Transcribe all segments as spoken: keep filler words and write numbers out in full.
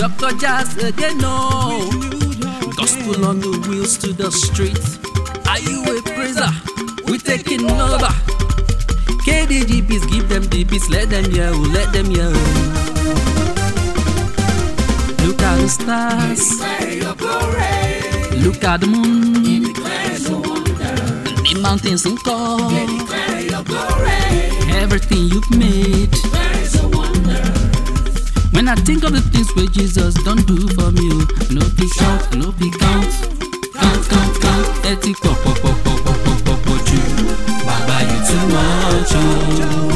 Doctor Jazz again, no. Gospel on the wheels to the street. Are you a praiser? We taking over. K D G Ps, give them the beats, let them hear, let them hear. Look at the stars, look at the moon, the mountains and call. Everything you've made. When I think of the things where Jesus don't do for me, no be count, no be count, count, count, count. Eti pop, pop, pop, pop, pop, pop, pop, pop, you. Baba, you too much, oh.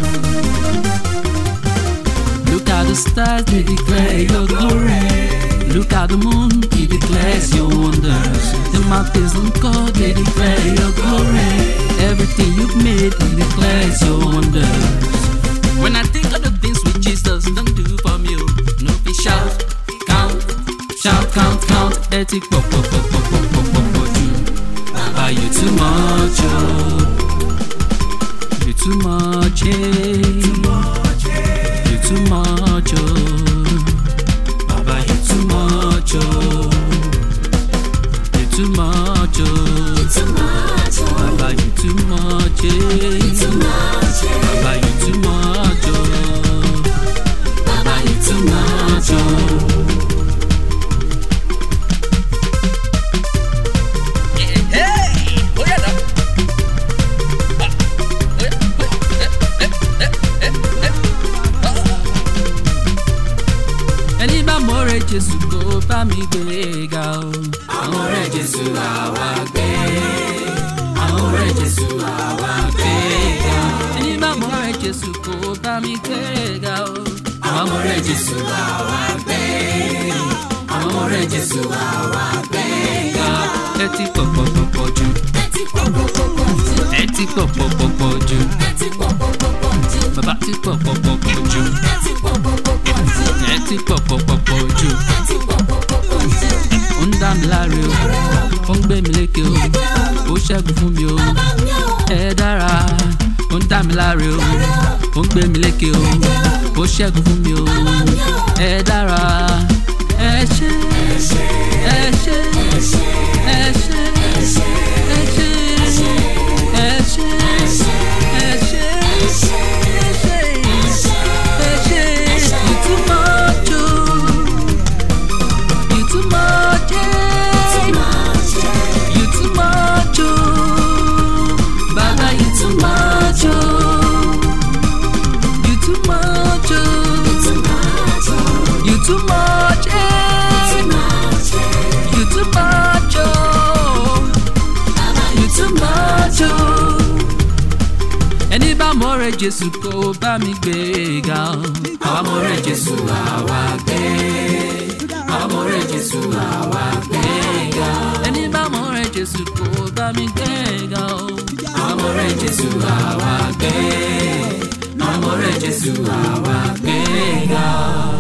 Look at the stars, they declare your glory. Look at the moon, he declares your wonders. The mountains and God, they declare your glory. Everything you've made, he declares your wonders. When I think of the things which Jesus don't do for me, no be shout, count, shout, count, count. Eti pop, pop, pop, pop, pop, pop, pop, pop, you. Baba, you too much, oh. You too much, eh. You too much, oh. Baba, you too much, oh. You too much, oh. Baba, you too much, eh. Baba, you too much, oh. Baba, you too much, oh. Ẹni bá mọ̀rẹ́ Jésù kó bá mi gbé ga o. Àwọn ọ̀rẹ́ Jésù àwa gbé. Àwọn ọ̀rẹ́ Jésù àwa gbé ga. Ẹni bá mọ̀rẹ́ Jésù kó bá mi gbé ga o. Àwọn ọ̀rẹ́ Jésù àwa gbé. Àwọn ọ̀rẹ́ Jésù àwa gbé ga. Ẹ ti pọ̀ pọ̀ pọ̀ pọ̀ jù. Ẹ ti pọ̀ pọ̀ pọ̀ pọ̀ jù. Ẹ ti pọ̀ pọ̀ pọ̀ pọ̀ jù. Ẹ ti pọ̀ pọ̀ pọ̀ pọ̀ jù. Bàbá ti pọ̀ pọ̀ pọ̀ pọ̀ jù. Ẹ ti pọ̀ pọ̀ pọ̀ pọ̀ jù. Ẹ ti pọ̀ pọ̀ pọ̀ pọ̀ jù. Ẹ ti pọ̀ pọ̀ pọ̀ pọ̀ jù. Ó ń dá mi láre o, ó ń gbé mi lékè o, ó ṣẹ́gun fún mi o. Ẹ dára, ó ń dá mi láre o, ó ń gbé mi lékè o, ó ṣẹ́gun fún mi o. Ẹ dára, ẹ ṣé, ẹ ṣé, ẹ ṣé, ẹ ṣé, ẹ ṣé, ẹ ṣé, ẹ ṣé, ẹ ṣé, ẹ ṣé. You too much, oh. You too much, yeah. You too much, oh. Baba, you too much, oh. You too much, oh. You too much, yeah. You too much, oh. You too much, oh. Ẹni bá mọ̀rẹ́ Jésù kó bá mi gbé ga o. Àwa mọ̀rẹ́ Jésù àwa gbé. Àwa mọ̀rẹ́ Jésù àwa gbé ga. Ẹni bá mọ̀rẹ́ Jésù kó bá mi gbé ga o. Àwa mọ̀rẹ́ Jésù àwa gbé. Àwa mọ̀rẹ́ Jésù àwa gbé ga.